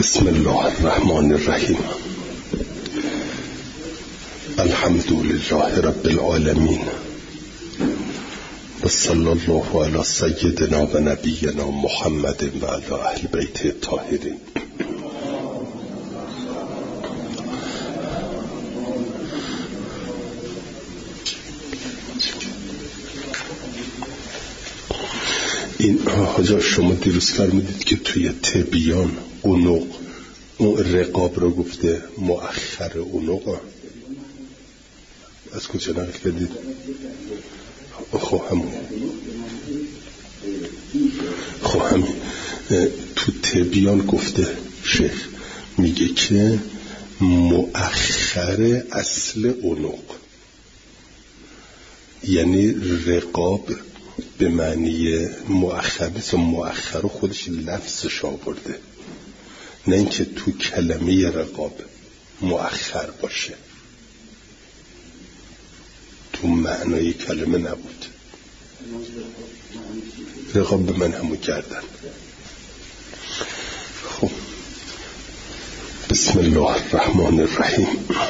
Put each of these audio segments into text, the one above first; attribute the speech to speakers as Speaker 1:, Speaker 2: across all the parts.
Speaker 1: بسم الله الرحمن الرحیم. الحمد لله رب العالمین و صلی الله علی سیدنا و نبینا محمد و علی اهل بیت الطاهرین. این حاجا شما دیروز فرمودید که توی تبیان اونق اون رقاب رو گفته مؤخر اونق. از کجا نقل کردید؟ خب همون تو تبیان گفته شیخ میگه که مؤخر اصل اونق، یعنی رقاب به معنی مؤخر نیست، مؤخر خودش لفظش آورده، نه اینکه تو کلمه رقاب مؤخر باشه، تو معنای کلمه نبود. رقاب به من همون گردن. خب بسم الله الرحمن الرحیم.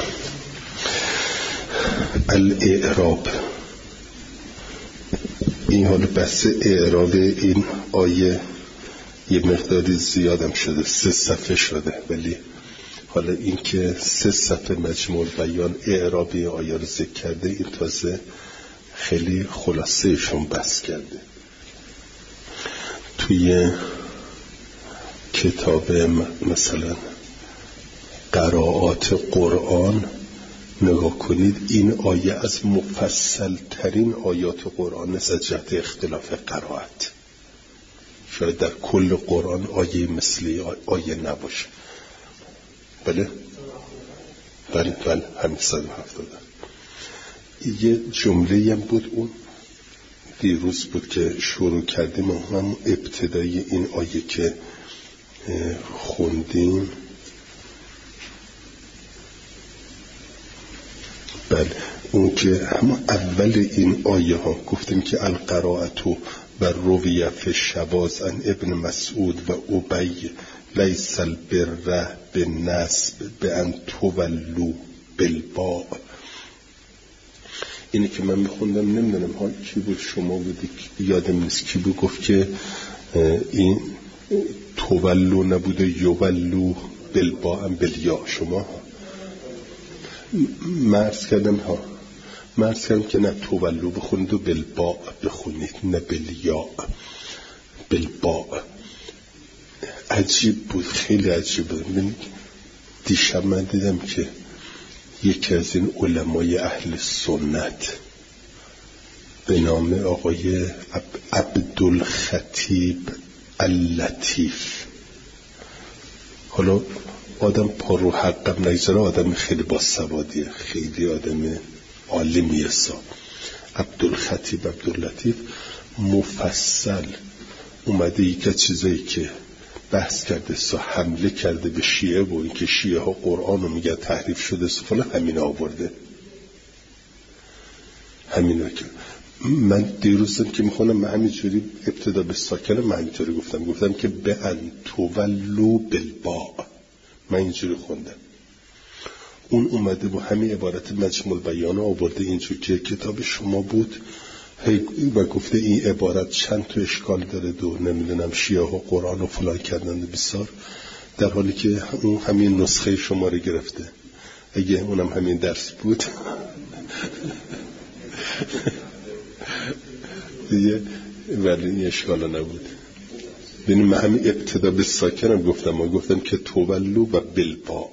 Speaker 1: الاعراب. این حال بحث اعراب این آیه یه مقداری زیادم شده، 3 صفحه شده، ولی حالا این که 3 صفحه مجموع بیان اعراب این آیه رو ذکر کرده، این تازه خیلی خلاصهشون بحث کرده. توی کتاب مثلا قرائات قرآن نگاه کنید، این آیه از مفصل ترین آیات قرآن است از جهت اختلاف قرائت. شاید در کل قرآن آیه مثلی آیه نباشه. بله همین 170. یه جمله هم بود، اون دیروز بود که شروع کردیم، هم ابتدای این آیه که خوندیم. بله اون که همه اول این آیه ها گفتیم که القراءتو و رویه فی شواذ عن ابن مسعود و ابی لیس البر بالنسب بان تولوا بالباء. اینی که من میخوندم، نمیدونم ها کی بود، شما بودی یادم نیست کی بود، گفت که این تولوا نبوده یولوا بالباء بالیا. شما مرز کردم که نه تولوا بخونید و بالباء بخونید، نه بالیا، بالباء. عجیب بود، خیلی عجیب بود. من دیشب من دیدم که یکی از این علمای اهل سنت به نام آقای عبدالخطیب اللطیف، حالا آدم پا رو حقم نگذاره، آدم خیلی باسوادیه، خیلی آدم عالمیه. عبدالخطیب عبداللطیف مفصل اومده یک از چیزایی که بحث کرده حمله کرده به شیعه و اینکه شیعه ها قرآن رو میگه تحریف شده فلان، همین آورده. همین که من دیروزم که میخونم، من همینجوری ابتدا به ساکنه من همینجوری گفتم که به ان تولوا بالباء، من اینجوری خوندم. اون اومده با همین عبارت مجموع بیان آورده اینجور که کتاب شما بود و گفته این عبارت چند تا اشکال داره، دو نمیدونم شیعه ها قرآن رو فلان کردن بسار، در حالی که اون همین نسخه شما رو گرفته. اگه اونم همین درس بود دیگه، ولی این اشکال نبود. ببینیم من همین ابتدا به ساکنم گفتم که تولوا و بالباء،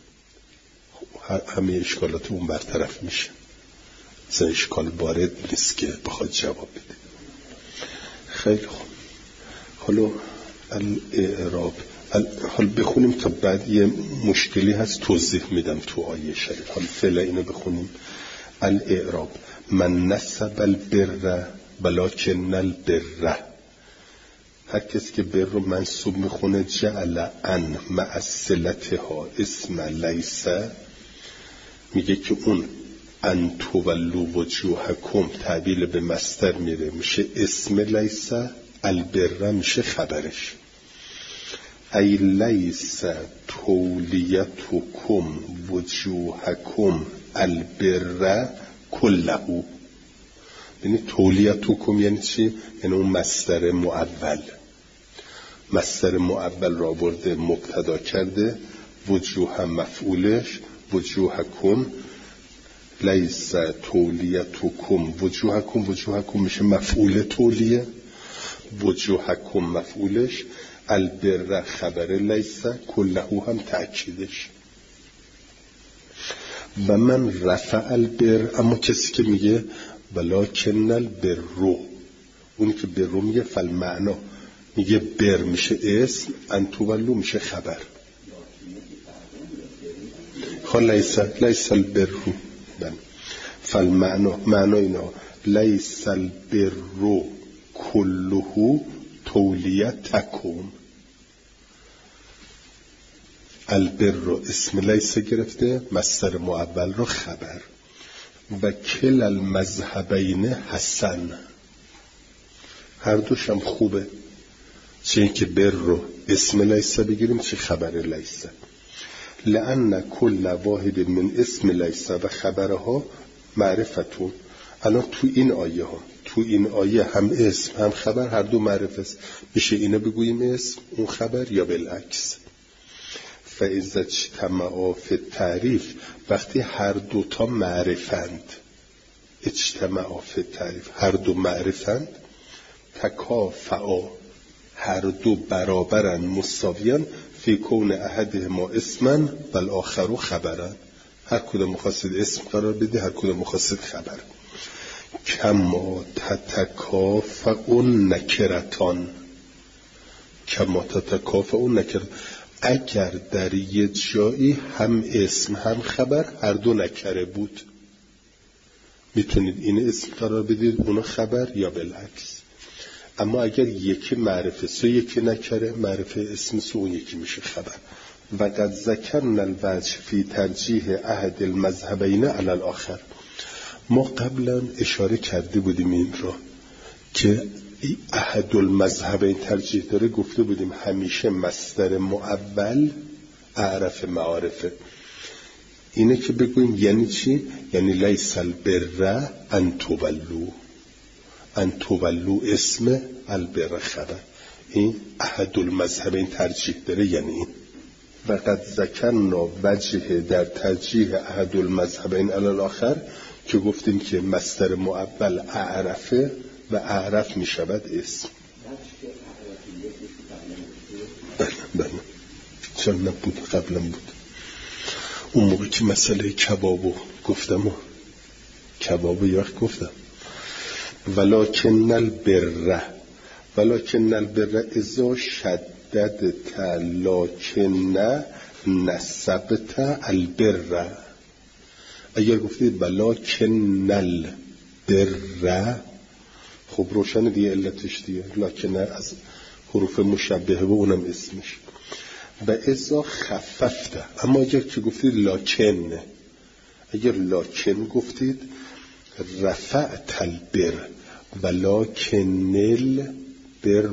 Speaker 1: همه اشکالات اون برطرف میشه. مثلا اشکال وارد نیست که بخواد جواب بده. خیلی خوب، حالا الاعراب حالا بخونیم تا بعد یه مشکلی هست توضیح میدم تو آیه شریف. حالا فعلا اینو بخونیم. الاعراب من نسب البر ولکن البر، هر کسی که بر رو منصوب میخونه جعل ان مع صلتها اسم لیس، میگه که اون ان تولوا وجوهکم تعبیل به مصدر میره، میشه اسم لیس، البر میشه خبرش. ای لیس تولیتکم وجوهکم البر کله. یعنی تولیتکم یعنی چی؟ یعنی اون مصدر معول. مصدر معول را برده مبتدا کرده، وجوه مفعولش، وجوهکم لیس تولیتکم وجوهکم، وجوهکم میشه مفعول تولیه، وجوهکم مفعولش، البر خبر لیس، کله هم تأکیدش. و من رفع البر، اما کسی که میگه ولکن البر، اونی که بر رو میگه فالمعنا، میگه بر میشه اسم، انتولو میشه خبر. لیس البر فالمعنا، معنا اینا لیس البر کله تولیتکم. البر رو اسم لیس گرفته، مصدر معول رو خبر. و کل المذهبین حسن، هر دوشم خوبه، چه اینکه بر رو اسم لیس بگیریم چه خبر لیس. لأن کل واحد من اسم لیس و خبرها معرفتون. الان تو این آیه هم اسم هم خبر هر دو معرفت است. میشه اینو بگوییم اسم اون خبر یا بالعکس. فاذا اجتمعا فی التعریف، وقتی هر دوتا معرفند، اجتمعا فی التعریف هر دو معرفند، تکافعا هر دو برابرن، مساویان، فی کون احدهما اسما و الاخر خبرن، هر کدوم مخواستید اسم قرار بدی، هر کدوم مخواستید خبر. کما تتکافئون نکرتان، کما تتکافئون نکرتان، اگر در یه جایی هم اسم هم خبر هر دو نکره بود، میتونید این اسم قرار بدید اونو خبر یا بالعکس. اما اگر یکی معرفه سو یکی نکره، معرفه اسم سو اون یکی میشه خبر. و قد ذکرنا الوجه فی ترجیح احد المذهبین علی الاخر، ما قبلا اشاره کرده بودیم این را که احد المذهبین ترجیح داره، گفته بودیم همیشه مصدر معول اعرف معارفه. اینه که بگویم یعنی چی؟ یعنی لیس البر ان تولوا، ان تولوا اسم، البر خبر. این احد المذهبین ترجیح داره یعنی این. و قد ذکرنا وجه در ترجیح احد المذهبین علی الاخر، که گفتیم که مصدر معول اعرفه و اعرف می شود اسم. بله چرا نبود؟ قبلا بود اون موقع که مسئله کبابو گفتم، کبابو یه وقت گفتم ولکن البر ازا شددت لکن نسبت البر. اگر گفتید ولکن البر، خب روشن دیگه علتش دیگه، لکن از حروف مشبهه و اونم اسمش. و ازا خففته، اما اگر که گفتید لکن، اگر لکن گفتید رفعت البر ولکن البر،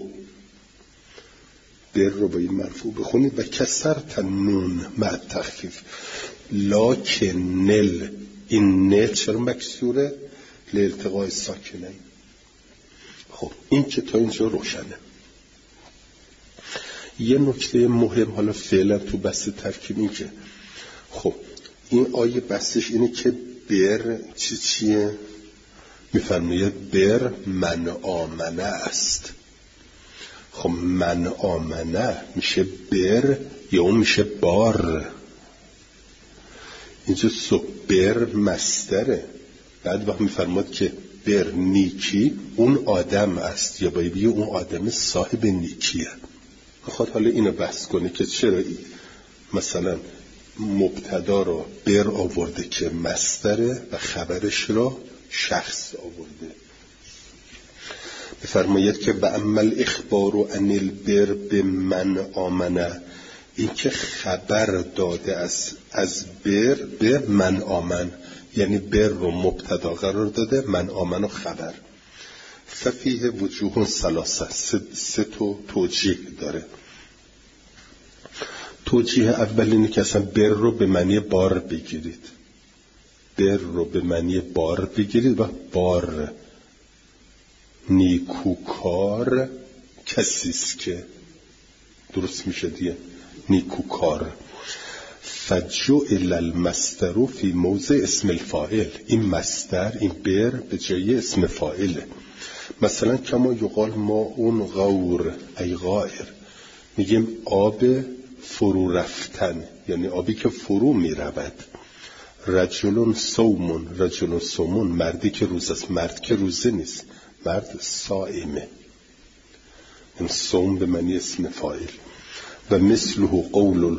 Speaker 1: بر رو با این مرفوع بخونید و کسرت نون مع تخفیف، لکن این نه چرا مکسوره؟ لالتقاء ساکنین. خب این که تا اینجا روشنه. یه نکته مهم حالا فعلا تو بحث ترکیب این که خب این آیه بحثش اینه که بر چیه؟ میفرماید بر من آمنه است. خب من آمنه میشه بر یا اون میشه بار؟ اینجا بر مصدره، بعد وقت میفرماد که بر نیکی اون آدم است، یا باید بگه اون آدم صاحب نیکیه. خود حالا اینو بحث کنه که چرا مثلا مبتدا رو بر آورده که مصدره و خبرش رو شخص آورده. بفرماید که به عمل اخبار و عن البر به من آمنه، این که خبر داده از بر به من آمن، یعنی بر رو مبتدا قرار داده، من آمن و خبر. ففیه وجوه ثلاثه، سه توجیه داره. توجیه اول اینه که اصلا بر رو به معنی بار بگیرید، بر رو به معنی بار بگیرید و بار نیکوکار کسیست که درست میشه دیگه، نیکوکار. فجعل المصدر فی موضع اسم الفاعل، این مصدر، این بر به جای اسم فاعله. مثلا کما یقال ماء غور ای غائر، میگیم آب فرو رفتن، یعنی آبی که فرو میرود. رجل صومون، رجل صومون، مردی که روزه است، مرد که روزه نیست، مرد صائمه. این صوم به معنی اسم فاعل. و مثله قول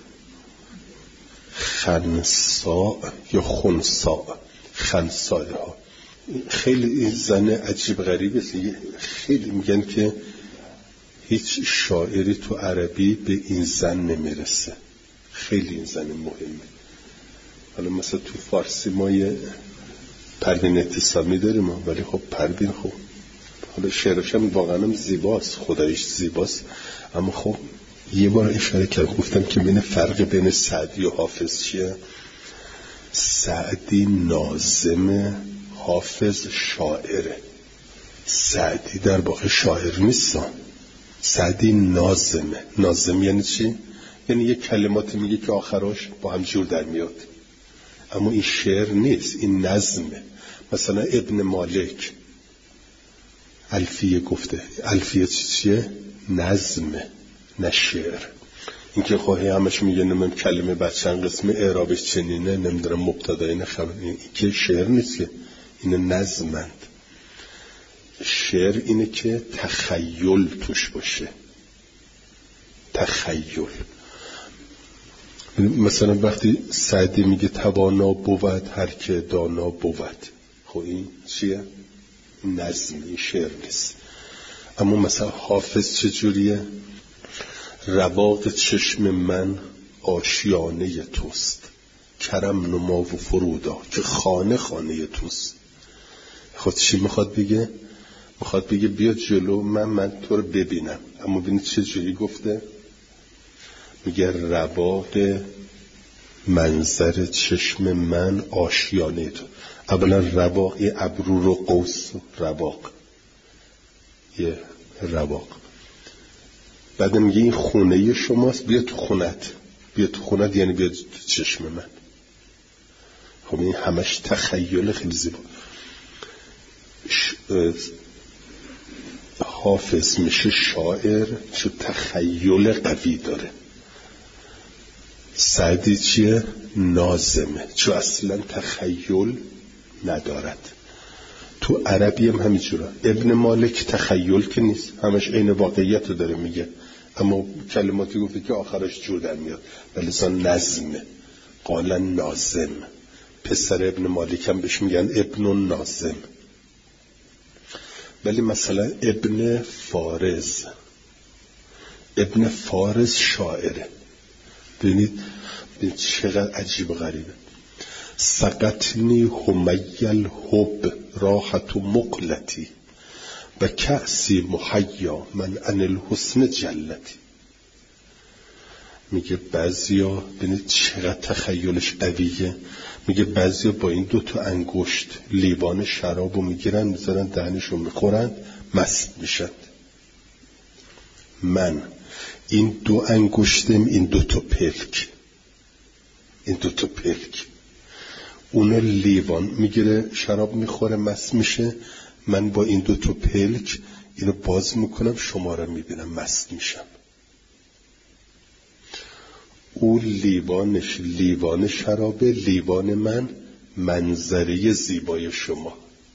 Speaker 1: خنساء یا خنساء، خنساء ها. خیلی این زن عجیب غریبه، خیلی میگن که هیچ شاعری تو عربی به این زن نمیرسه، خیلی این زن مهمه. حالا مثلا تو فارسی ما یه پروین اعتصامی داریم، ولی خب پروین خب حالا شعرش هم واقعا هم زیباست، خدایش زیباست، اما خب یه بار اشاره کردم گفتم که بین فرق بین سعدی و حافظ چیه؟ سعدی ناظم، حافظ شاعره. سعدی در واقع شاعر نیست، سعدی ناظمه. ناظم یعنی چی؟ یعنی یه کلماتی میگه که آخراش با هم جور در میاد، اما این شعر نیست، این نظمه. مثلا ابن مالک الفیه گفته، الفیه چیه؟ نظمه نه شعر. این که خواهی همش میگه نمیم کلمه بعد چند قسم اعرابش چنینه، نمیدونم مبتدای نه خبر، این که شعر نیست که، این نظمند. شعر اینه که تخیل توش باشه، تخیل. مثلا وقتی سعدی میگه توانا بود هر که دانا بود، خب این چیه؟ نظم، این شعر نیست. اما مثلا حافظ چجوریه؟ رواق چشم من آشیانه توست، کرم نما و فرودا که خانه خانه توست. خود چی میخواد بگه؟ میخواد بگه بیا جلو من تو رو ببینم. اما ببینید چجوری گفته؟ میگه رواق منظر چشم من آشیانه تو. اولا رواق یه ابرو رو قوس، رواق یه رواق. بعد میگه این خونه شماست، بیا تو خونت، بیا تو خونت یعنی بیا تو چشم من. خب این همش تخیل خیلی زیبا. حافظ میشه شاعر چون تخیل قوی داره. سعدی چیه؟ ناظمه چون اصلا تخیل ندارد. تو عربی هم همینجوره. ابن مالک تخیل که نیست، همش عین واقعیت رو داره میگه، اما کلماتی گفته که آخرش جور در میاد، ولی زن نظمه. قالا ناظم. پسر ابن مالک هم بهش میگن ابن ناظم. ولی مثلا ابن فارز، ابن فارز شاعره. ببینید چقدر عجیب و غریبه. سقطنی همیل حب راحت و مقلتی و کأسی محیا من ان الحسن جلتی. میگه بعضیا، ببینید چقدر تخیلش قویه، میگه بعضیا با این 2 انگشت لیوان شرابو میگیرن میذارن دهنشو میخورن مست میشن. من این 2 انگشتم، این 2 پلک، این 2 پلک، اون لیوان میگیره شراب میخوره مست میشه، من با این 2 پلک اینو باز میکنم شما رو میبینم مست میشم. اون لیوانش لیوان شرابه، لیوان من منظره زیبای شما.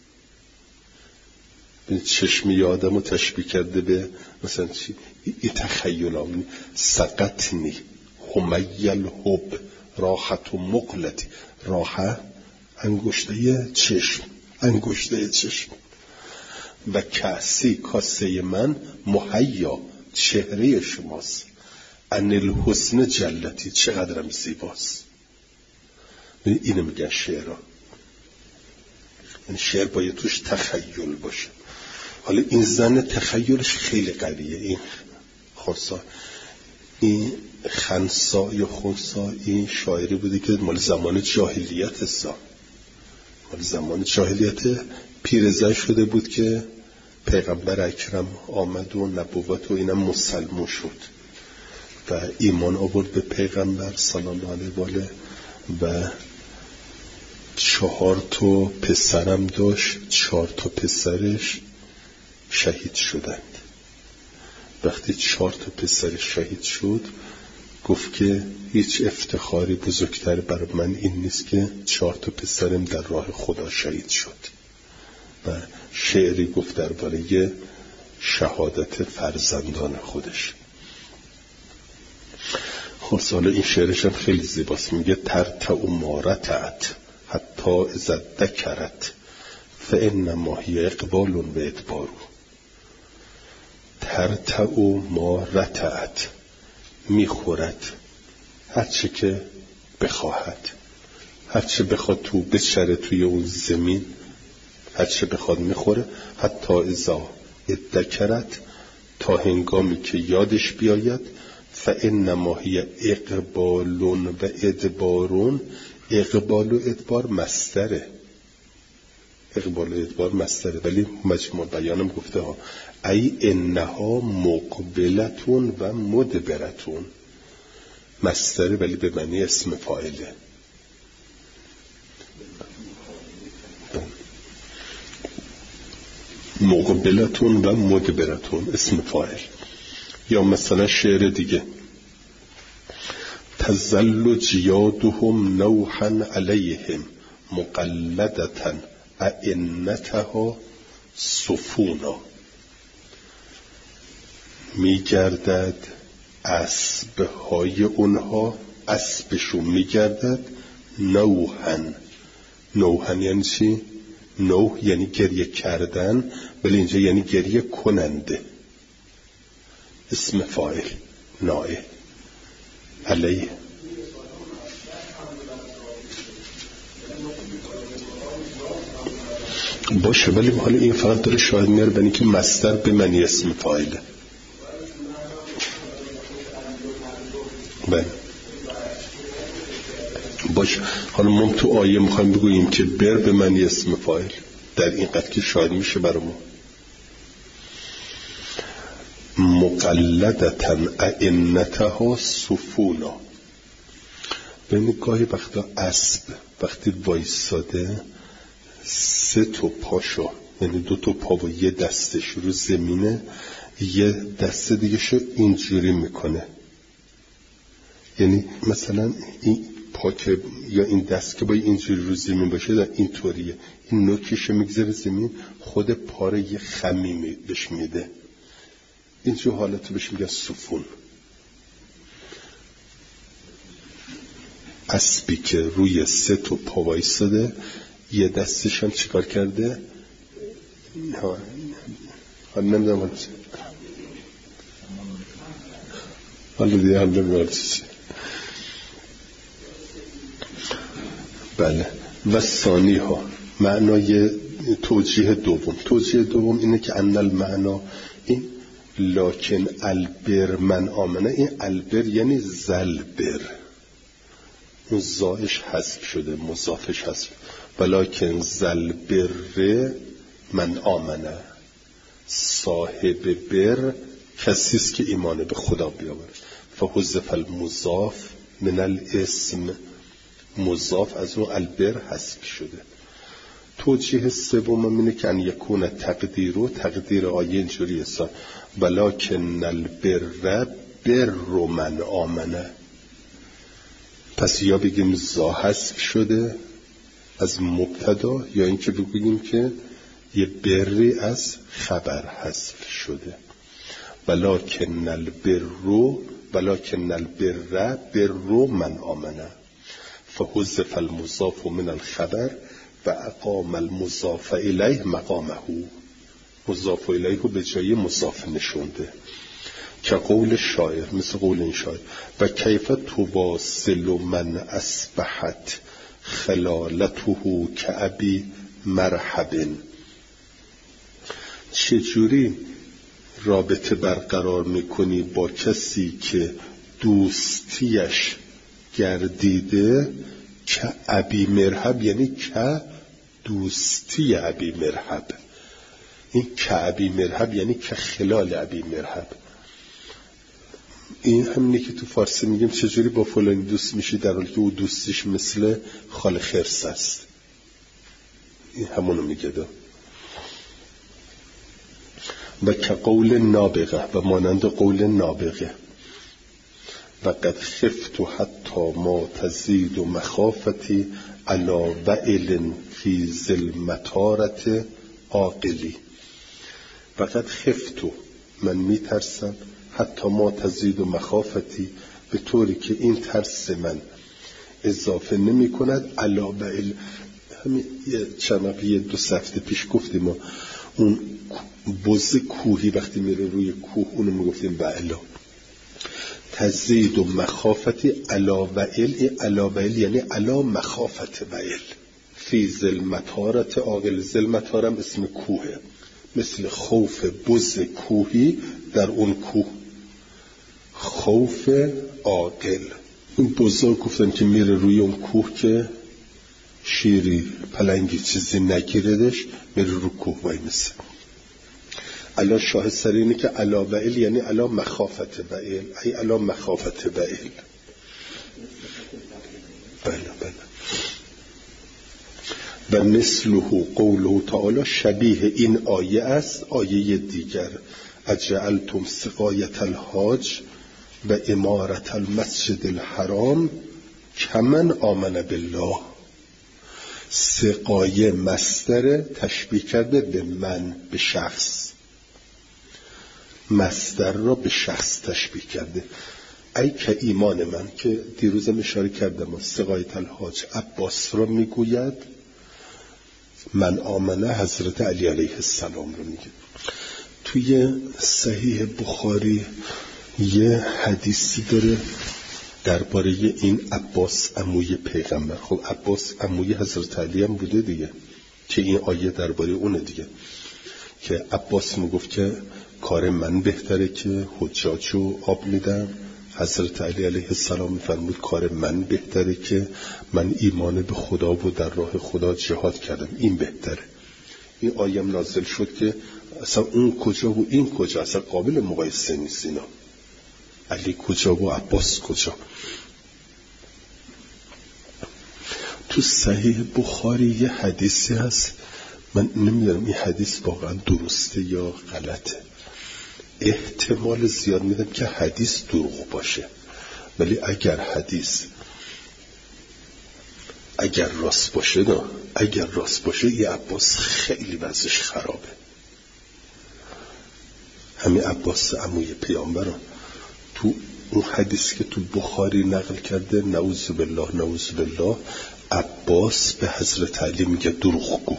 Speaker 1: چشمی آدمو تشبیه کرده به مثلا چی؟ این تخیل آمنی. سقطنی همیل حب راحت و مقلتی. راحت انگشته چشم، انگشته چشم. و کأسی کاسه من محیا چهره شماست. ان الحسن جلتی چقدرم زیباست. اینو میگن شعرها. این شعر باید توش تخیل باشه. حالا این زن تخیلش خیلی قویه. این خرسا این خنسا یا خنسا این شاعری بوده که مال زمان جاهلیت هستم، مال زمان جاهلیت. پیرزن شده بود که پیغمبر اکرم آمد و نبوت و اینم مسلمون شد و ایمان آورد به پیغمبر صلی الله علیه و آله و 4 تا پسرم داشت. 4 تا پسرش شهید شدند. وقتی 4 تا پسرش شهید شد گفت که هیچ افتخاری بزرگتر برای من این نیست که 4 تا پسرم در راه خدا شهید شد و شعری گفت درباره شهادت فرزندان خودش. خب حالا این شعرش هم خیلی زیباست. میگه ترتع ما رتعت حتی اذا ذکرت فانما هی اقبال و ادبار. ترتع ما رتعت، میخورد هرچی که بخواهد، هرچی بخواد تو بچره توی اون زمین، هرچی بخواد میخوره. حتی اذا ذکرت، تا هنگامی که یادش بیاید. فانما هی اقبال و ادبار. اقبال و ادبار مصدره، اقبال و ادبار مصدره، ولی مجموع بیانم گفته ها ای انها مقبلتون و مدبرتون. مصدره ولی به معنی اسم فاعله. مقبلتون و مدبرتون اسم فاعل. یا مثلا شعر دیگه تزل جیادهم نوحا علیهم مقلدتا ائنتها صفونا. میگردد اسبهای اونها، اسبشون میگردد نوحا. نوحا یعنی چی؟ نوح یعنی گریه کردن، ولی اینجا یعنی گریه کننده. اسم فاعل نائه علیه. باشه ولی حالا این فقط داره شاهد میاره بنی که مصدر به معنی اسم فاعله. بله باشه. حالا ما تو آیه میخوایم بگوییم که بر به معنی اسم فاعل، در این قد که شاهد میشه برای ما. مقلدتا ائنتها صفونا. ببینید گاهی وقتا اسب وقتی وایساده 3 تا پاشو، یعنی 2 تا پا و یه دستش رو زمینه، یه دست دیگه شو اینجوری میکنه. یعنی مثلا این پا که یا این دست که با اینجوری رو زمین باشه در این طوریه، این نوکش میگذاره زمین، خود پا رو یه خمی بهش میده. اینجور حالت بهش میگن سفون. اسبی که روی 3 تا پا وایساده، یه دستش هم چیکار کرده؟ حالا نمیدونم حالا دیگه هم نمیدونم چی. بله. و ثانی ها معنای توجیه دوم اینه که ان المعنا این لکن البر من آمنه. این البر یعنی زلبر، اون زایش حذف شده، مضافش حذف. ولکن زلبر من آمنه، صاحب بر کسیست که ایمان به خدا بیاورد. فحذف المضاف من الاسم، مضاف از اون البر حذف شده. توجیه سوم اینه که ان یکون تقدیر آیه اینجوری است ولکن البر بر من آمنه. پس یا بگیم زا حذف شده از مبتدا، یا اینکه بگوییم که یه بری از خبر حذف شده. ولکن البر بر من آمنه فحذف المضاف من الخبر و اقام المضاف الیه مقامه. مضاف الیه به جای مضاف نشونده. که قول شاعر، مثل قول این شاعر و کیف تواصل من اصبحت خلالته کعبی مرحب. چجوری رابطه برقرار میکنی با کسی که دوستیش گردیده که ابی مرحب، یعنی که دوستی ابی مرحب. این که ابی مرحب یعنی که خلال ابی مرحب. این همینه که تو فارسی میگیم چجوری با فلانی دوست میشی در حالی که او دوستیش مثل خال خرس است. این همونو میگه دا. و که قول نابغه، و مانند قول نابغه. و قد خفت حتی ما تزید و مخافتی علا وئل فی ظلمتارت عاقلی. و قد خفت، من میترسم، حتی ما تزید و مخافتی، به طوری که این ترس من اضافه نمی کند علا وئل. همین یه 2 هفته پیش گفتیم ما اون بز کوهی وقتی میره روی کوه اونو میگفتیم وئلا. تزید و مخافتی علا وئل، علا وئل یعنی علا مخافت وئل فی ظلمتارت عاقل. ظلمتارم اسم کوهه، مثل خوف بز کوهی در اون کوه، خوف عاقل. این بزا گفتن که میره روی اون کوه که شیری پلنگی چیزی نگیردش، میره رو کوه وای مثل. علا شاهد سر اینه که علا وئل یعنی علا مخافت وئل، ای علا مخافت وئل. بله. و مثله قوله تعالی، شبیه این آیه است آیه دیگر. اجعلتم سقایت الحاج و امارت المسجد الحرام کمن آمن بالله. سقایه مصدر تشبیه کرده به من، به شخص. مصدر را به شخص تشبیه کرده. ای که ایمان من، که دیروزم اشاره کردم سقایت الحاج عباس را میگوید، من آمنه حضرت علی علیه السلام رو میگه. توی صحیح بخاری یه حدیثی داره درباره این عباس عموی پیغمبر. خب عباس عموی حضرت علی هم بوده دیگه، که این آیه درباره اونه دیگه، که عباس میگفت که کار من بهتره که حجاجو آب میدم. حضرت علی علیه السلام میفرمود کار من بهتره که من ایمان به خدا و در راه خدا جهاد کردم، این بهتره. این آیه نازل شد که اصلا اون کجا و این کجا، اصلا قابل مقایسه نیست اینا. علی کجا و عباس کجا. تو صحیح بخاری یه حدیثی هست، من نمیدونم این حدیث واقعا درسته یا غلطه. احتمال زیاد میدم که حدیث دروغ باشه، ولی اگر حدیث راست باشه یه عباس خیلی وضعش خرابه. همین عباس عموی پیامبر تو اون حدیث که تو بخاری نقل کرده، نعوذ بالله، عباس به حضرت علی میگه دروغگو.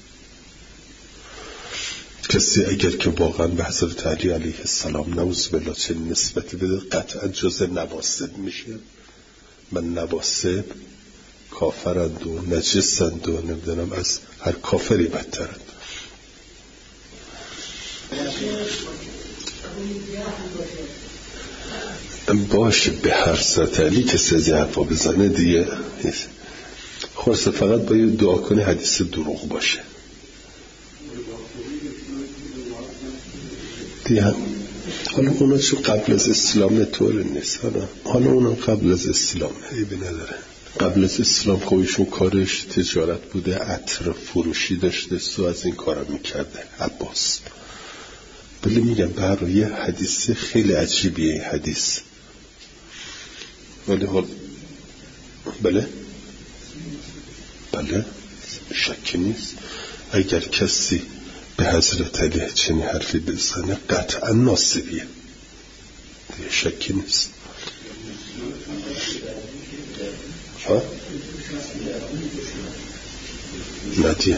Speaker 1: کسی اگر که واقعا به حضرت علی علیه السلام نعوذ بالله چه نسبتی بده، قطعا جزء نواسب میشه. من نواسب کافرند و نجسند و نمیدونم از هر کافری بدترند. باشه به حضرت علی که سزی حرفا بزنه دیگه خلاصه فقط باید دعا کنی حدیث دروغ باشه دیگه. حالا اونا چون قبل از اسلام طور نیست، حالا اونا قبل از اسلام عیبی نداره. قبل از اسلام خویشون کارش تجارت بوده، عطر فروشی داشته و از این کارا میکرده عباس. ولی میگم برای یه حدیث خیلی عجیبیه حدیث. ولی حال بله شکی نیست اگر کسی به حضرت علی چنین حرفی بزنه قطعا ناصبیه، شکی نیست. ندیه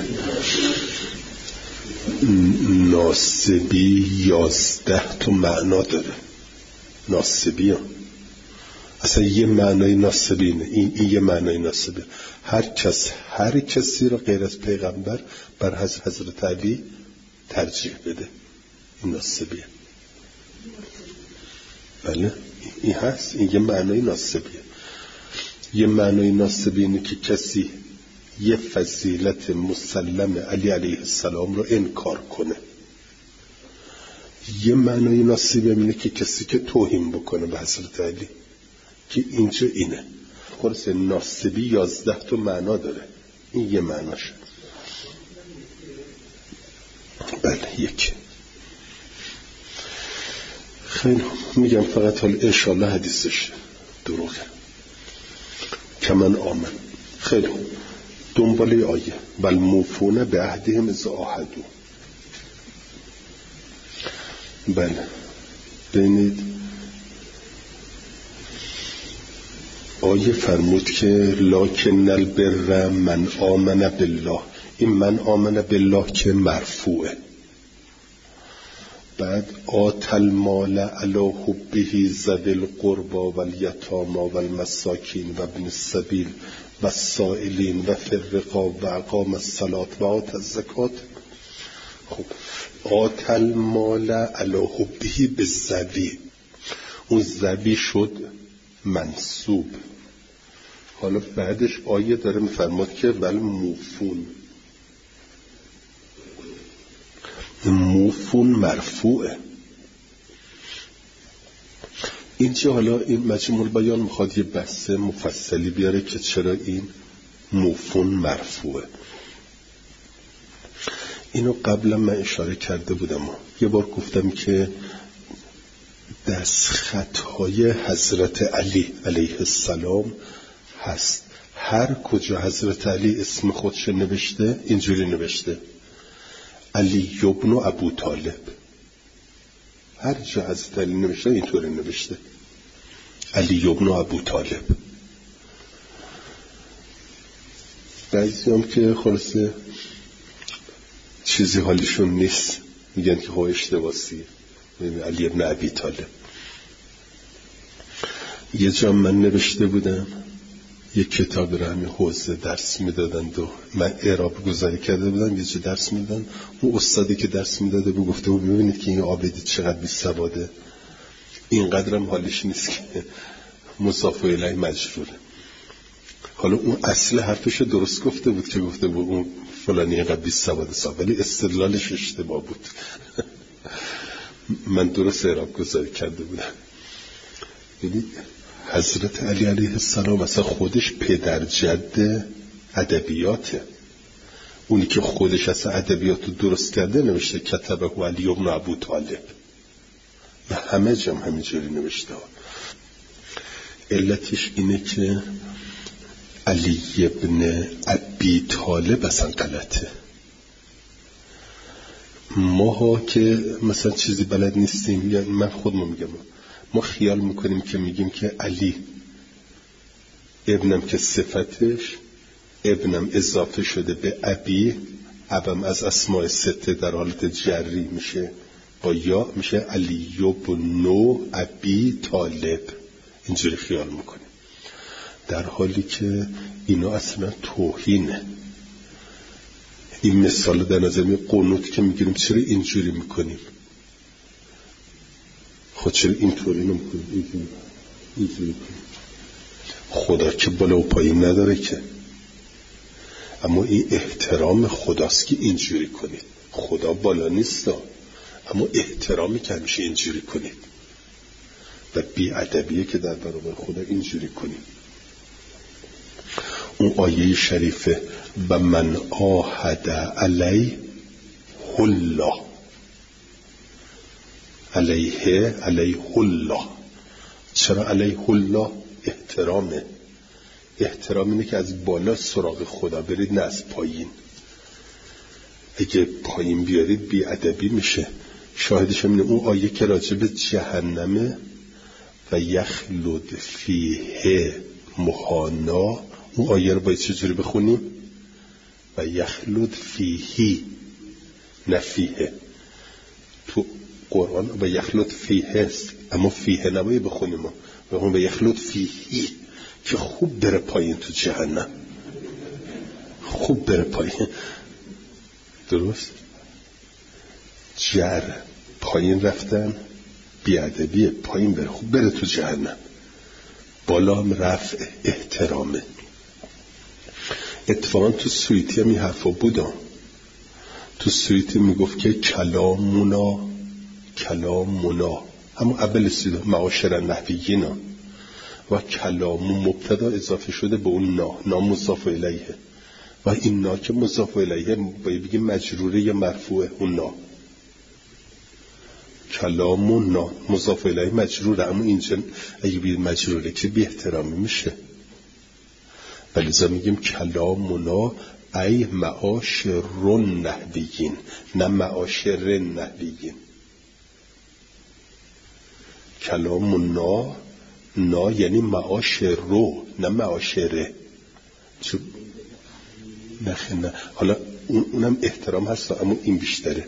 Speaker 1: ناصبی 11 تا معنا داره. ناصبی اصلا یه معنای ناصبینه، این یه معنای ناصبی. هر کسی رو غیر از پیغمبر بر حضرت علی ترجیح بده، این ناصبیه. بله این هست، این یه معنای ناسبیه. یه معنای ناسبی اینه که کسی یه فضیلت مسلم علی علیه السلام رو انکار کنه. یه معنای ناسبی اینه که کسی که توهین بکنه به حضرت علی، که اینجا اینه. خلاص ناسبی 11 تا معنا داره، این یه معناشه. بله یک. خیلی میگم فقط حال انشالله حدیثش دروغه. کمن آمن. خیلی دنباله آیه بل موفونه به عهدهم اذا عاهدوا. بله ببینید آیه فرمود که لکن البر من آمن بالله. این من آمن بالله که مرفوعه. بعد آت المال علی حبه ذوی القربى والیتامی والمساکین و ابن السبیل و السائلین و فی الرقاب و اقام الصلاة و آت الزکات. خب آت المال علی حبه بالذوی، اون ذوی شد منصوب. حالا بعدش آیه داره میفرماد که ول موفون، موفون مرفوعه. اینجا حالا این مجموع البیان میخواد یه بحث مفصلی بیاره که چرا این موفون مرفوعه. اینو قبلا من اشاره کرده بودم، یه بار گفتم که دستخطهای حضرت علی علیه السلام هست. هر کجا حضرت علی اسم خودش نوشته اینجوری نوشته علی ابن ابو طالب. هر جا حضرت علی نوشته اینطوری نوشته علی ابن ابو طالب. بعضی هم که خلاصه چیزی حالشون نیست میگن که خواه اشتباسیه علی ابن ابی طالب. یه جا من نوشته بودم یک کتاب رو همین حوزه درس میدادند و من اعراب گذاری کرده بودم، یه جا درس میدادن. اون استادی که درس میداده بود گفته بود ببینید که این عابدی چقدر بی سواده، اینقدرم حالش نیست که مضاف الیه مجروره. حالا اون اصل حرفش درست گفته بود که گفته بود اون فلانی اینقدر بی سواده صاحب، ولی استدلالش اشتباه بود. من درست اعراب گذاری کرده بودم. یعنی حضرت علی علیه السلام مثلا خودش پدر جد ادبیاته. اونی که خودش اصلا ادبیات رو درست کرده نوشته کتبه علی ابن ابو طالب و همه جام همینجوری نوشته. علتش اینه که علی ابن ابی طالب اصلا غلطه. ماها که مثلا چیزی بلد نیستیم، یعنی من خودم میگم ما خیال میکنیم که میگیم که علی ابنم که صفتش ابنم اضافه شده به ابی، ابم از اسماء سته در حالت جری میشه با یا میشه علی ابن ابی طالب. اینجوری خیال میکنیم در حالی که اینا اصلا توهینه. این مثال در نظر می قنوت که میگیریم چرا اینجوری میکنیم؟ خود چرا اینطوری نمیکنیم؟ اینجوری خدا که بالا و پایین نداره که، اما این احترام خداست که اینجوری کنید. خدا بالا نیست اما احترامی که همیشه اینجوری کنید و بی ادبیه که در برابر خدا اینجوری کنید. اون آیه شریفه و من عاهد علیه الله، علیه الله. چرا علیه الله؟ احترامه. احترام اینه که از بالا سراغ خدا برید نه از پایین. اگه پایین بیارید بی ادبی میشه. شاهدش همینه اون آیه که راجع به جهنمه و یخلد فیه مهانا، اون آیه رو باید چجوری بخونیم؟ و یخلد فیهی نه فیه. تو قرآن و یخلد فیه است اما فیه نباید بخونیم و یخلد فیهی که خوب بره پایین تو جهنم، خوب بره پایین. درست؟ جر پایین رفتن بیادبیه، پایین بره، خوب بره تو جهنم. بالا هم رفع احترامه. اتفاقا تو سویتی هم این حرفا بودم. تو سویتی میگفت که کلامونا همون اول سویده معاشر نحویینا و کلام مبتدا اضافه شده به اون نا مضاف الیه و این نا که مضاف الیه باید بگیم مجروره یا مرفوعه. اون نا کلام نا مضاف الیه مجروره، اما اینجا اگه بگید مجروره که بی احترامی میشه. ولی ازا میگیم کلامونا ای معاشر نحویین، نه معاشر نحویین. کلامونا نا یعنی معاشر رو، نه معاشره. نه حالا اونم احترام هست اما این بیشتره.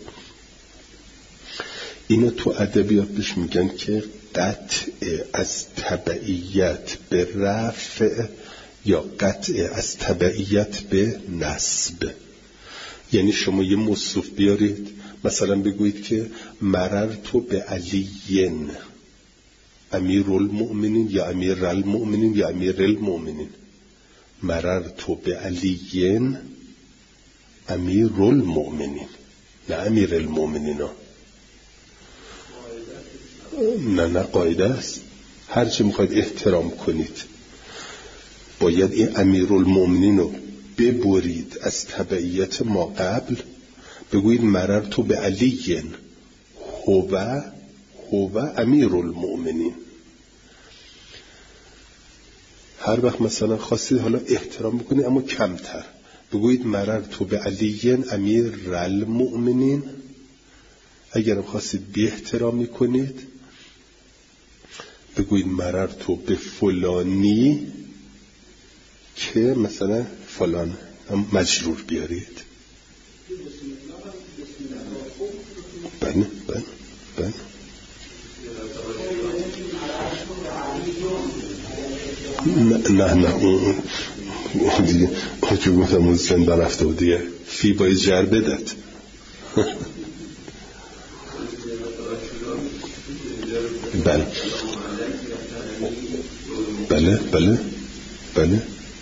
Speaker 1: اینو تو ادبیات بهش میگن که قطع از تبعیت به رفع یا قطع از تبعیت به نسب. یعنی شما یه موصوف بیارید، مثلا بگویید که مررتو به علیین امیرالمؤمنین یا امیرالمؤمنین یا امیرالمؤمنین. مررتو به علیین امیرالمؤمنین نه امیرالمؤمنین. نه قاعده است. هر چه میخواید احترام کنید باید این امیرالمؤمنین رو ببرید از تبعیت ما قبل، بگویید مررتو به علیین هو امیرالمؤمنین. هر وقت مثلا خواستید حالا احترام بکنید اما کمتر، بگویید مررتو به علیین امیرالمؤمنین. اگر خواستید بی احترامی کنید بگویید مررتو به فلانی که مثلا فلان مجرور بیارید. بله نه اون دیگه اون که گفتم اون زنده رفته و دیگه فی باید جر بدد. بله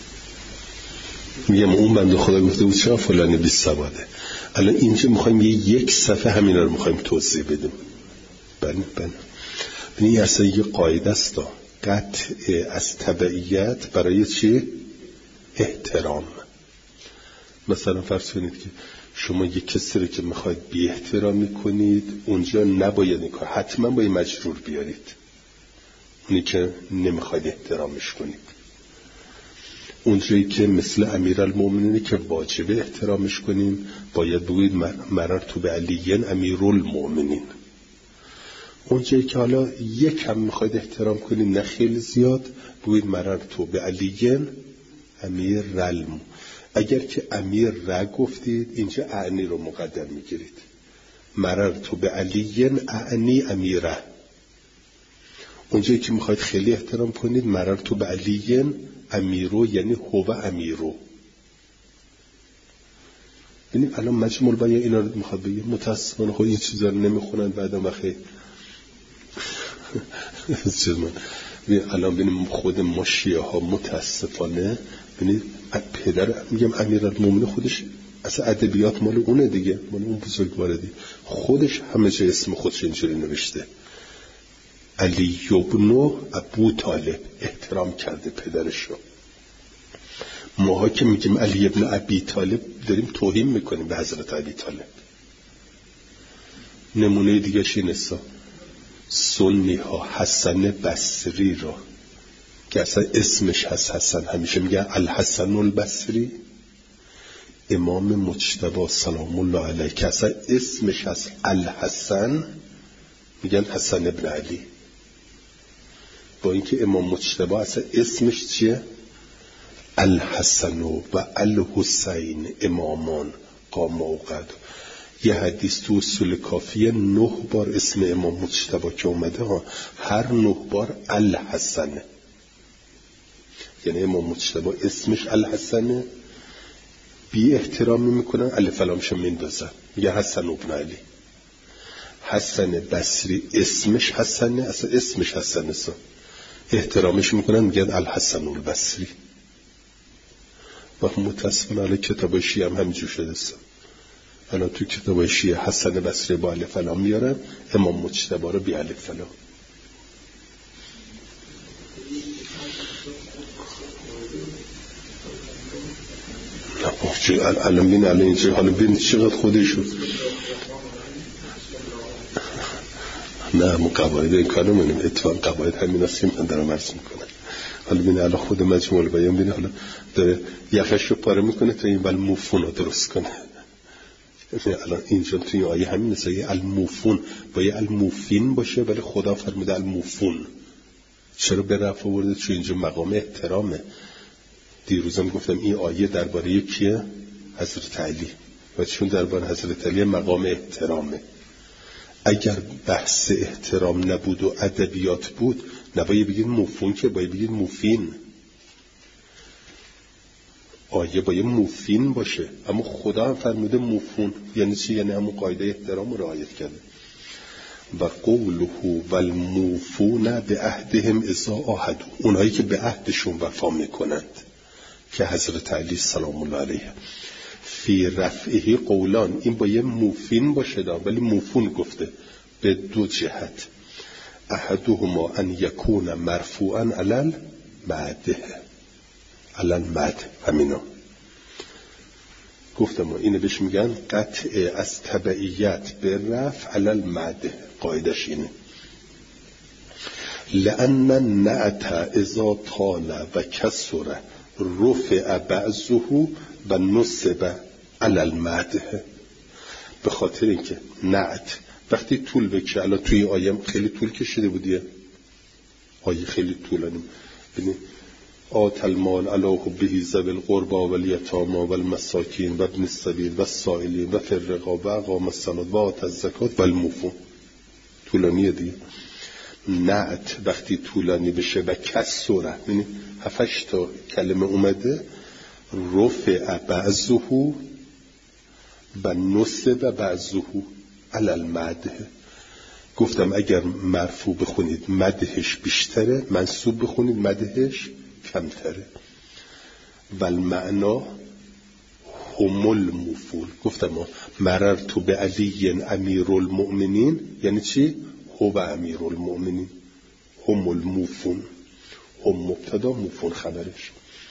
Speaker 1: میگم اون بنده خدا گفته بود چرا فلانی 20 سواده. الان اینجا میخوایم یک صفحه همینا رو میخوایم توضیح بدیم. بله این اصلا یه قاعده است، قطع از تبعیت برای چی؟ احترام. مثلا فرض کنید که شما یک کسی رو که میخواید بی احترامی کنید اونجا نباید این کار، حتما باید مجرور بیارید اونی که نمیخواید احترامش کنید. اونجایی که مثل امیرالمؤمنینی که واجبه احترامش کنیم باید بگویید مررتو به علیین امیرالمؤمنین. اونجایی که حالا یک هم میخواید احترام کنید نه خیلی زیاد بگویید مررتو به علیین امیرالمؤمنین. اگر که امیر را گفتید اینجا اعنی رو مقدم میگیرید. مررتو به علیین اعنی امیره. اونجایی که میخواید خیلی احترام کنید مررتو به علیین امیرو یعنی هو امیرو. ببینید الان مجموع البیان اینا رو میخواد بگه. متاسفانه خود این چیزا رو نمیخونن بعدا وقتی الان ببینیم خود ما شیعه ها متاسفانه ببینید پدر میگم امیرالمومنین خودش اصلا ادبیات مال اونه دیگه، مال اون بزرگواره دیگه، خودش همه جای اسم خودش اینجوری نوشته علی ابن ابو طالب، احترام کرده پدرشو. ماها که میگیم علی ابن ابی طالب داریم توهین میکنیم به حضرت علی طالب. نمونه دیگه شینسا سنی ها حسن بصری را که اصلا اسمش هست حسن، همیشه میگن الحسن البصری. امام مجتبی سلام الله علیه که اصلا اسمش هست الحسن میگن حسن ابن علی، با اینکه امام مجتبی اصلا اسمش چیه؟ الحسن و الحسین امامان قاما و قد. یه حدیث تو اصول کافیه 9 بار اسم امام مجتبی که اومده ها، هر 9 بار الحسنه، یعنی امام مجتبی اسمش الحسنه، بی احترامی میکنن الف لامش میندازن میگه حسن ابن علی. حسن بصری اسمش حسنه، اصلا اسمش حسنه، احترامش میکنن میگن الحسن البصری. و متاسفانه الان کتاب شیعه هم همینجور شده است. الان تو کتاب شیعه حسن بصری با الف لام میارن، امام مجتبی رو بی الف لام. الان بین الان اینجا حالا بین چقدر خودشون نه ما قواعد این کار نمونیم، اتفاق قواعد همین هستیم من دارم عرض میکنم. حالا بینه الان خود مجموع البیان بینه حالا داره یخش رو پاره میکنه تا این الموفون رو درست کنه. الان اینجا توی آیه همین مثلا الموفون باید الموفین باشه، ولی خدا فرموده الموفون. چرا به رفع آورده؟ چون اینجا مقام احترامه. دیروزم گفتم این آیه درباره کیه؟ حضرت علی. و چون درباره حضرت علی مقام احترامه. اگر بحث احترام نبود و ادبیات بود نباید بگید موفون، که باید بگید موفین. آیه باید موفین باشه، اما خدا هم فرموده موفون. یعنی چی؟ یعنی همون قاعده احترام رو رعایت کرده. و قوله والموفون به عهدهم اذا عاهدوا، اونایی که به عهدشون وفا میکنند، که حضرت علی سلام الله علیه. فی رفعه قولان، این باید موفین باشه ولی موفون گفته به دو جهت. احدهما ان یکون مرفوعا علی المعده، علی المعده. همینا گفتم اینو بهش میگن قطع از تبعیت به رفع علی المعده. قاعدش اینه لأن النعت اذا طال و کسر رفع بعضه و نصب علی المعده. به خاطر اینکه نعت وقتی طول بکشه، الان توی آیه خیلی طول کشیده بودیه، آیه خیلی طولانی. ببینید آت المال علی حبه ذوی القربى والیتامی والمساکین و ابن السبیل والسائلین و فی الرقاب و اقام الصلاة و آت الزکات والموفون. طولانیه دیگه. نعت وقتی طولانی بشه و کسره، یعنی 7 تا کلمه اومده، رفع بعضه و نصب بعضه علی المعده. گفتم اگر مرفوع بخونید مدهش بیشتره، منصوب بخونید مدهش کمتره. و المعنا هم الموفون. گفتم مررت به علی امیر المؤمنین، یعنی چی؟ هو امیر المؤمنین. هم الموفون، هم مبتدا موفون خبرش.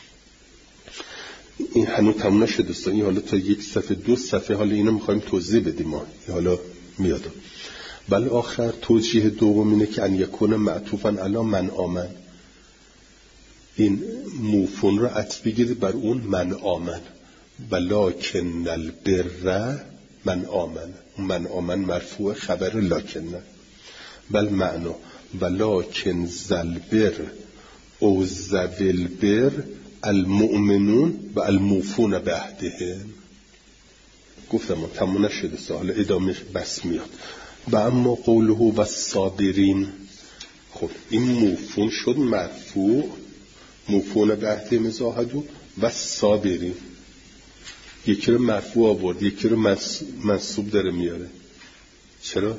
Speaker 1: این هنوز تموم نشده دوستان. حالا تا 1 صفحه 2 صفحه حالا اینو میخوایم توضیح بدیم. ما حالا میاد. بل آخر توجیه دوم اینه که ان یکون معطوفا علی من آمن. این موفون رو عطف بگیرید بر اون من آمن. ولکن البر من آمن. من آمن مرفوع، خبر لکن. بل معنا ولکن ذلبر او ذوی البر المؤمنون و الموفون به عهدهم. گفتم تمام نشده، سوال ادامه بس میاد. و اما قوله و الصابرین. خب این موفون شد مرفوع، موفون به عهدهم اذا عاهدوا، و الصابرین. یکی رو مرفوع آورد، یکی رو منصوب داره میاره. چرا؟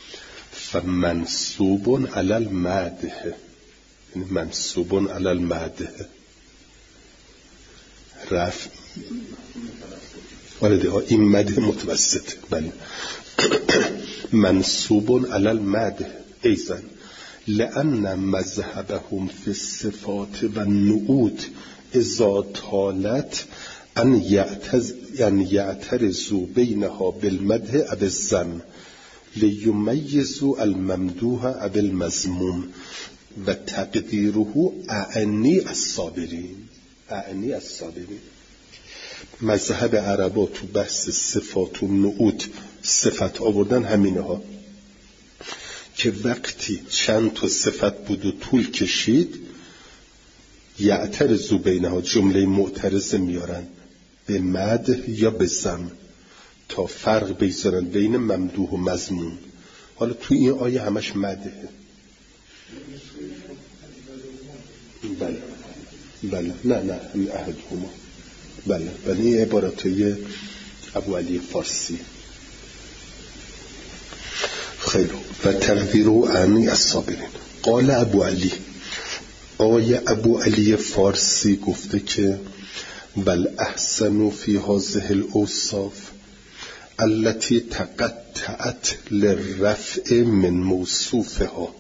Speaker 1: فمنصوب علی المعده، یعنی منصوب علی المعده. رفع وارده ها این مده متوسط. بله منصوب علی المعده ایزن لأن مذهبهم فی الصفات و النعوت اذا طالت ان یعترضوا بینها بالمدح او الذم لیمیزوا الممدوح او المذموم و تقدیره اعنی الصابرین. اعنی الصابرین. مذهب عربا تو بحث صفات و نعوت صفت آوردن همینه ها، که وقتی چند تا صفت بود و طول کشید یعترضوا بینها، جمله معترضه میارن به مدح یا به ذم تا فرق بگذارن بین ممدوح و مذموم. حالا تو این آیه همش مدحه. بله نه همین احدهما. بله این عبارتای ابو علی فارسی. خیلی و تقدیر اعنی الصابرین. قال ابو علی، آقای ابو علی فارسی گفته که بل احسن فی هذه الاوصاف التي تقطعت للرفع من موصوفها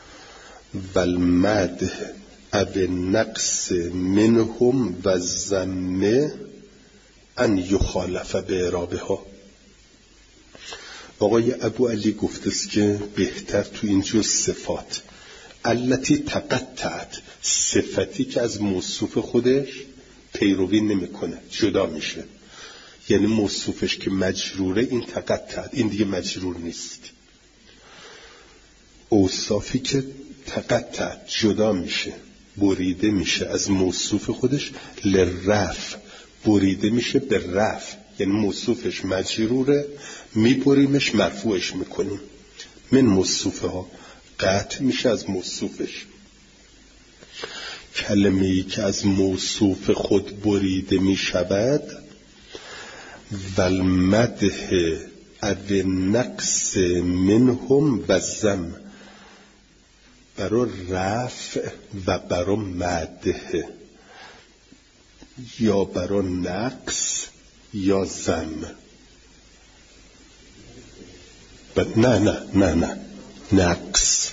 Speaker 1: والمدح ابی نقص منهم و الذم ان یخالف باعرابها. آقای ابو علی گفته است که بهتر تو اینجور صفات التي تقطعت، صفتی که از موصوف خودش پیروی نمیکنه، جدا میشه، یعنی موصوفش که مجروره این تقطعت، این دیگه مجرور نیست. اوصافی که تقطعت، جدا میشه، بریده میشه از موصوف خودش، لرفع، بریده میشه به رفع، یعنی موصوفش مجروره میبریمش مرفوعش میکنیم. من موصوفه ها، قطع میشه از موصوفش. کلمه‌ای که از موصوف خود بریده میشود والمدح ابی نقص منهم و الذم، برای رفع و برای مدح، یا برای نقص یا ذم. نه نقص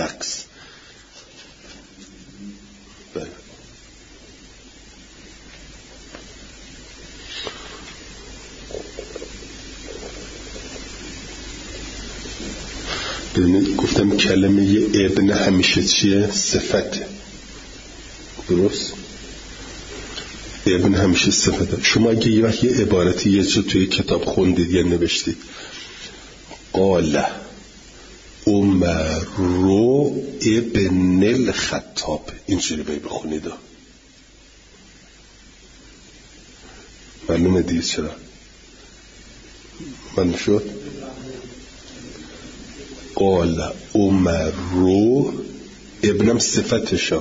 Speaker 1: ببینید گفتم کلمه ابن همیشه چیه؟ صفته، درست؟ ابن همیشه صفته. شما اگه یه وقت یه عبارتی یه جا توی کتاب خوندید یا نوشتید قال عمر ابن الخطاب، اینجوری باید بخونید، معلومه دیگه چرا من شد قال عمر ابنم صفتشا،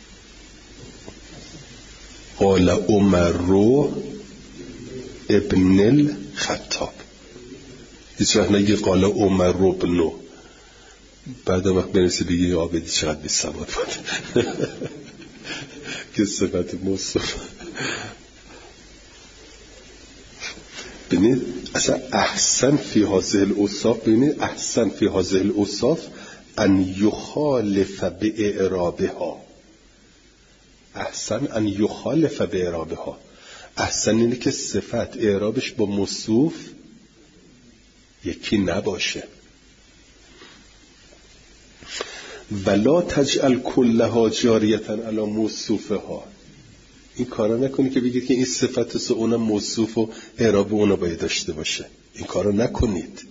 Speaker 1: قال عمر ابن الخطاب. هیچ وقت نگی قال عمر ابنو، بعد وقت برسی بگی آبدی چقدر بی سواد بود که صفت موصوف. ببینید اصلا احسن فی هذه الاوصاف، ببینید احسن فی هذه الاوصاف ان یخالف باعرابها، احسن ان یخالف باعرابها. احسن اینه که صفت اعرابش با موصوف یکی نباشه. ولا تجعل کلها جاریتا علی موصوفها، این کارا نکنی که بگید که این صفت اونم موصوف و اعراب اونو باید داشته باشه، این کارا نکنید.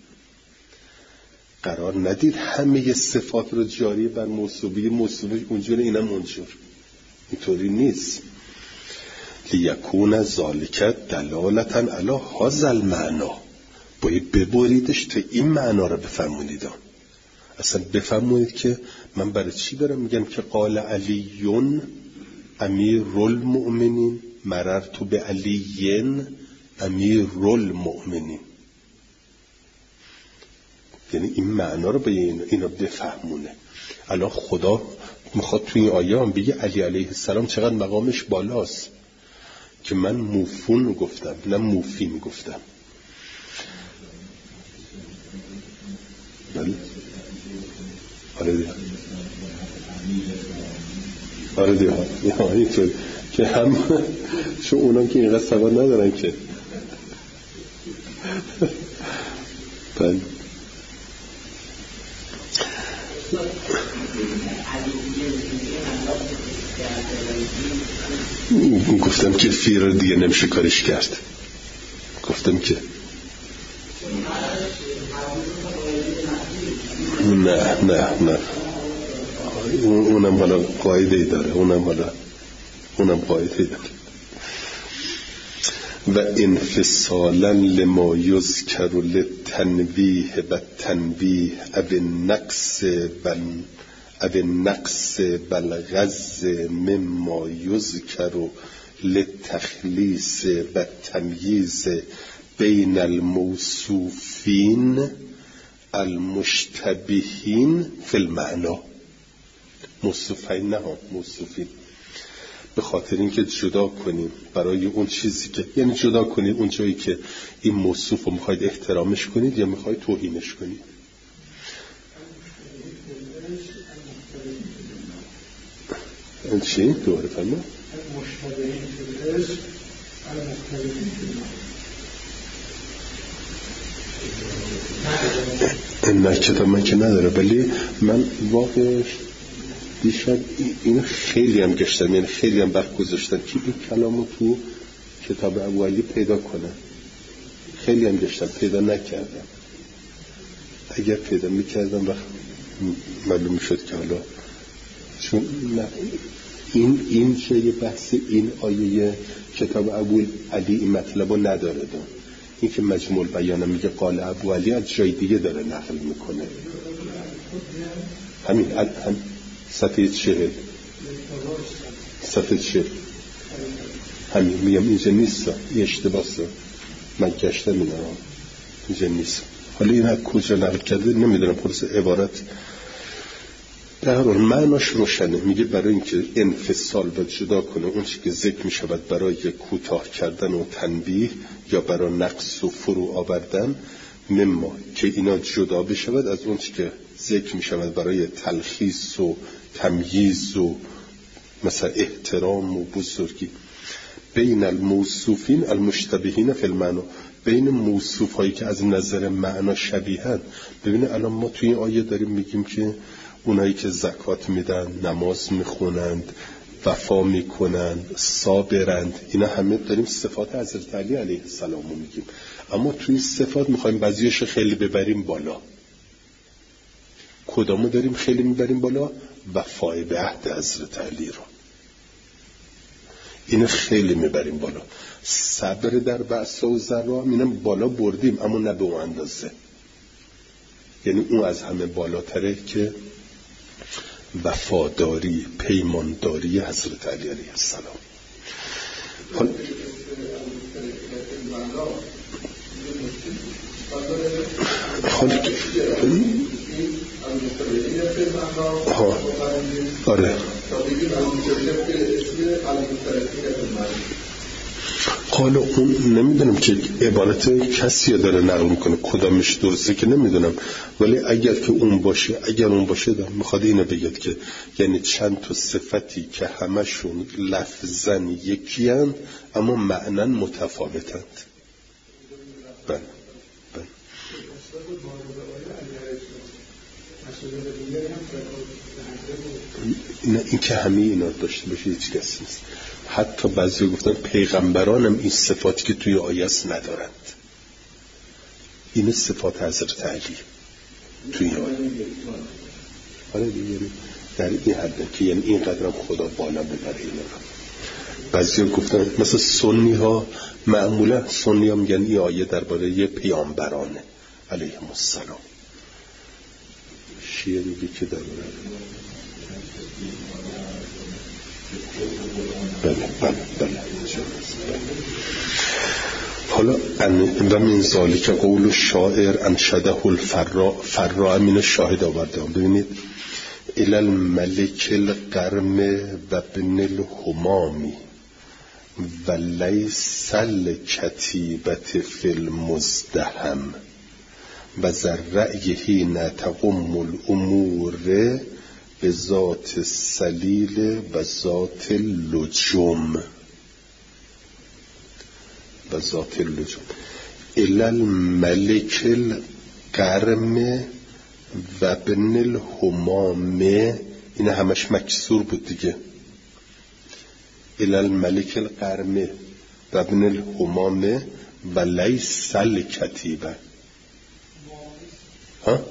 Speaker 1: قرار ندید همه صفات رو جاری بر موصوفی، موصوف اونجور اینم اونجور، اینطوری نیست. لیکون ذالک دلالتا علی هذا المعنی، باید ببریدش تا این معنا رو بفهمونید. اصلا بفهمونید که من برای چی برم میگم که قال علیون امیر المؤمنین مررت بعلیین امیر المؤمنین، یعنی این معنا رو به اینو بفهمونه. الان خدا میخواد توی این آیه هم بگه علی علیه السلام چقدر مقامش بالاست که من موفون گفتم نه موفین گفتم. بله آره دیگه اینطور که هم چون اونام که اینقدر سواد ندارن که بله گفتم که فی رو دیگه نمیشه کارش کرد، گفتم که نه اونم حالا قاعده ای داره، اونم قاعده ای داره. و انفصالا لما یذکر للتنبیه و تنبیه ابی نقص بالغز مما یذکر للتخلیص و تمییز بین الموصوفین المشتبهین فی المعنا، موصوفین نه موصوفین، به خاطر اینکه جدا کنیم برای اون چیزی که، یعنی جدا کنید اون جایی که این موصوف رو میخواید احترامش کنید یا میخواید توهینش کنید. این چی؟ دوباره فرمایید. نه کتاب من که نداره، ولی من واقعش دیشب این خیلی هم گشتم، یعنی خیلی هم وقت گذاشتم که این کلامو تو کتاب ابوعلی پیدا کنم. خیلی هم گشتم پیدا نکردم. اگر پیدا میکردم وقت معلوم شد که حالا چون نه این جای بحث این آیه کتاب ابوعلی این مطلبو نداره. این که مجموع بیانه میگه قال ابوعلی از جای دیگه داره نقل میکنه. همین صفحه 40 همین میگم اینجا نیست، این اشتباهه، من گشتم اینا اینجا نیست. حالا این کجا نقل کرده نمیدونم، خلاص عبارت در هر حال معناش روشنه. میگه برای اینکه انفصال و جدا کنه اون چیزی که ذکر میشود برای کوتاه کردن و تنبیه یا برای نقص و فرو آوردن، مما که اینا جدا بشود از اون چیزی که ذکر میشود برای تلخیص و تمییز و مثلا احترام و بزرگی. بین الموصوفین المشتبهین فی المعنی، بین موصوف هایی که از نظر معنا شبیهند. ببینید الان ما توی این آیه داریم میگیم که اونایی که زکات میدن، نماز میخونند، وفا میکنند، صابرند، اینا همه داریم صفات حضرت علی علیه السلام رو میگیم. اما توی صفات میخوایم بعضیش خیلی ببریم بالا. کدامو داریم خیلی میبریم بالا؟ وفای به عهد حضرت علی رو، اینو خیلی میبریم بالا. صبر در بأس و ضرا اینم بالا بردیم، اما نه به اون اندازه. یعنی اون از همه بالاتره که وفاداری، پیمانداری حضرت علی علیه السلام. آره حالا اون نمیدونم که عبارت کسی داره نقل میکنه کدامش درسته که نمیدونم، ولی اگر که اون باشه، اگر اون باشه دارم میخواد اینو بگید که یعنی چند تا صفتی که همشون لفظاً یکی هستند اما معناً متفاوتند. بله بله. این که همه اینا داشته باشه هیچ کسی نیست. حتی بعضی گفتن پیغمبران هم این صفاتی که توی آیه است ندارند. این صفات حضرت علی توی آیه. آره دیگه در این حده که یعنی این قدرم خدا بالا ببره اینا. بعضی گفتن مثلا سنی ها، معمولا سنی ها میگن این آیه درباره پیامبرانه علیهم السلام. شیعه میگه که درباره بله. حالا و من ذالک قول الشاعر انشده الفراء من شاهد آورده. ببینید الی الملک القرم و ابن الهمامی و لیس الکتیبة فی المزدحم و ذرعیه نتقم الامور به ذات السلیل و ذات اللجوم الی الملک القرم و ابن الهمام، این همش مکسور بود دیگه. الی الملک القرم و ابن الهمام و لیس الکتیبه. ها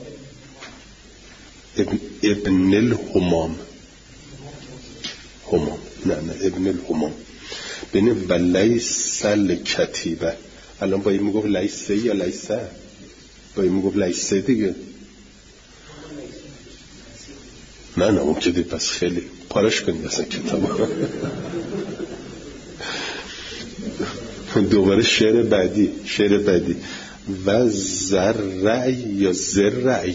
Speaker 1: ابن الهمام نه ابن الهمام بینه و لیس الکتیبه. الان باید میگفت لیسه یا لیسه؟ باید میگفت لیسه دیگه. نه اون که دید پس خیلی پارش کنید اصلا کتاب. دوباره شعر بعدی و زرعی یا زرعی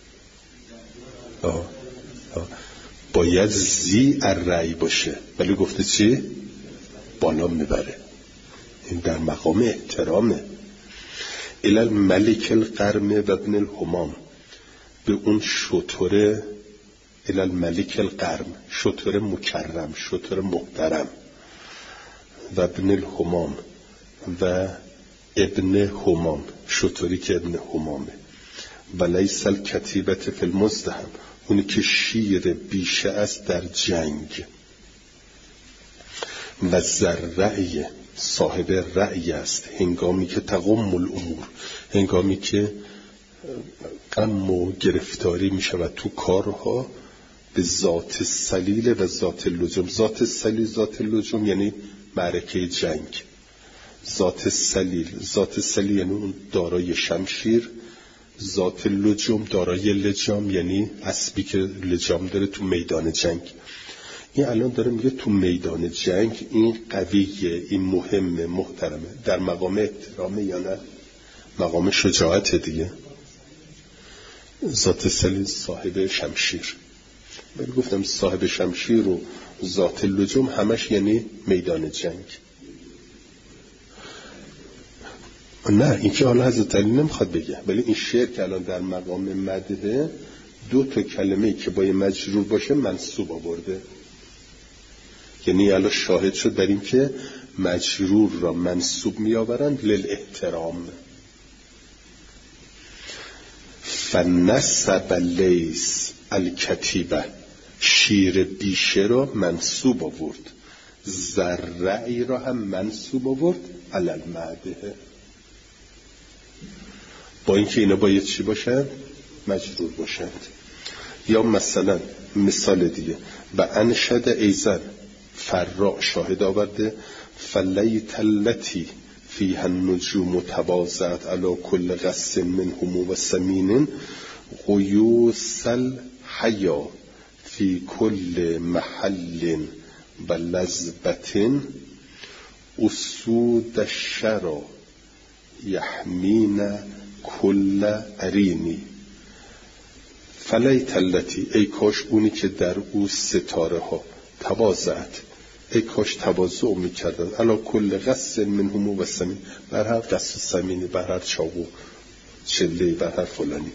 Speaker 1: باید زی الرعی باشه، ولی گفته چی؟ بالا میبره. این در مقام احترامه. الی الملک القرم و ابن الهمام، به اون شتر، الی الملک القرم، شتر مکرم، شتر محترم، و ابن الهمام و ابن همام، شتری که ابن همامه، و لیس الکتیبت فی المزدحم، اونی که شیر بیشه است در جنگ، و زرعی، صاحب رأی است هنگامی که تقم الامور، هنگامی که غم و گرفتاری می شود تو کارها، به ذات سلیل و ذات اللجم. ذات سلیل، ذات اللجم یعنی معرکه جنگ. ذات سلیل یعنی اون دارای شمشیر، ذات اللجم دارای لجام یعنی اسبی که لجام داره تو میدان جنگ. این الان داره میگه تو میدان جنگ این قویه، این مهمه، محترمه. در مقام احترامه یا نه؟ مقام شجاعت دیگه. ذات سلیل صاحب شمشیر، ولی گفتم صاحب شمشیر و ذات اللجم همش یعنی میدان جنگ. نه این که حالا حضرت علی نمیخواد بگه، ولی این شعر که الان در مقام مدحه دو تا کلمه که با مجرور باشه منصوب آورده، یعنی الان شاهد شد بر این که مجرور را منصوب می آورند للاحترام. فنسب لیس الکتیبه، شیر بیشه را منصوب آورد، زرعی را هم منصوب آورد علی المدحه، با اینکه اینا باید چی باشند؟ مجرور باشند. یا مثلا مثال دیگه، و انشد ایزن، فرع شاهد آورده، فلیت التی فیها النجوم تواضعت علی کل غص منهم و سمین غیوث الحیا فی کل محل و لذبت اسود الشرا یحمین کل ارینی. فلیت التی، ای کاش اونی که در او ستاره ها تواضعت، ای کاش تواضع میکردن، علا کل غص منهم و سمین، بر هر غص و سمینی، بر هر چاقو چله، بر هر فلانی.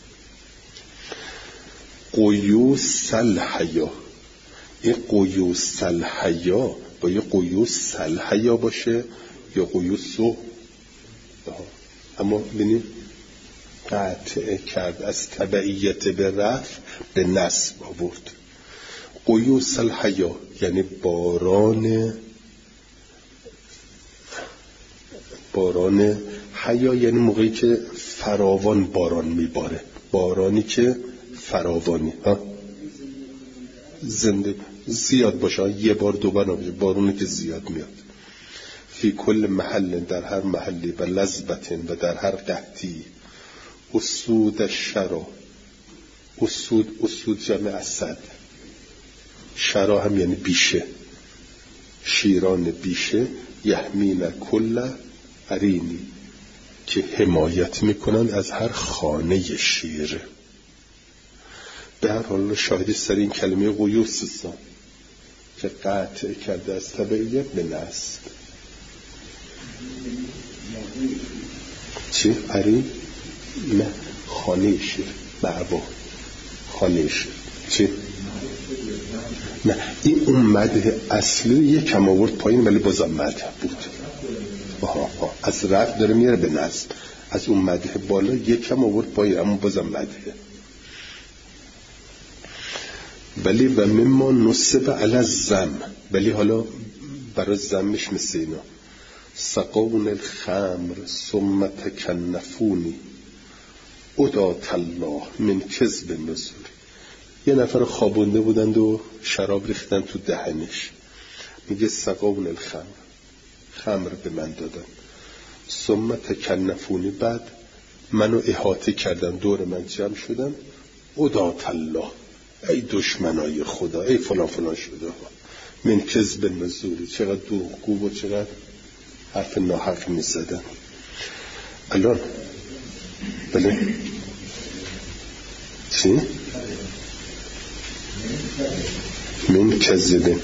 Speaker 1: قیوس الحیا، این قیوس الحیا با یه قیوس الحیا باشه یا قیوسو، اما ببینید قطع کرد، از تبعیت به رفع به نصب آورد. قیوس الحیا یعنی باران حیا، یعنی موقعی که فراوان باران میباره، بارانی که فراوانی زنده زیاد باشه، یه بار دو بار نباشه، بارونی که زیاد میاد. فی کل محل، در هر محلی، و لذبتن و در هر قحطی. اسود الشرا، اسود جمع اسد، شرا هم یعنی بیشه، شیران بیشه، یحمین کل ارینی که حمایت میکنن از هر خانه شیر. به هر حال شاهدی سر این کلمه قیوس هستن که قطع کرده از تبعیت به نصب. چی؟ ارین؟ نه، خانه شیر، معوا خانه شیر. چی؟ نه این اون مدح اصلی یکم آورد پایین ولی بازم مدح بود. از رفع داره میاره به نصب، از اون مدح بالا یکم آورد پایین اما بازم مدحه. ولی و مما نصب علی الذم، ولی حالا برای ذمش مثل اینا، سقون الخمر ثم تکنفونی ادات الله من کذب نزول. یه نفر خوابونده بودند و شراب ریختن تو دهنش، میگه سقون الخمر، خمر به من دادن، ثم تکنفونی، بعد منو احاطه کردن، دور من جمع شدن، ادات الله، ای دشمنای خدا، ای فلان فلان شده، من کذب نزولی، چقدر دروغگو و چقدر حرف ناحق میزدن. الان بله چی؟ من کذبه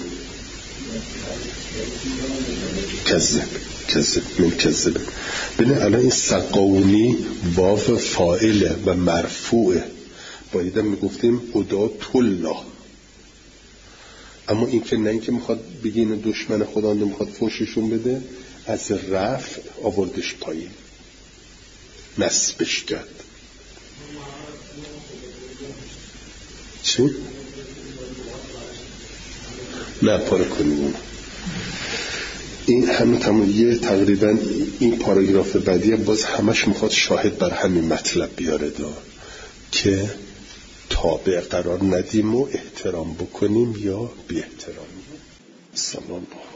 Speaker 1: من کذبه. ببین الان این سقونی واو فاعله و مرفوعه، باید میگفتیم ادعوا الله. اما این که نه، این که میخواد بگه این دشمن خدا نمیخواد فوششون بده، از رفع آوردش پایین، نصبش کرد. چی؟ نه پاره کنیم این همه یه تقریبا این پاراگراف بعدی باز همش میخواد شاهد بر همین مطلب بیاره که تابع قرار ندیم و احترام بکنیم یا بی احترام. سلام.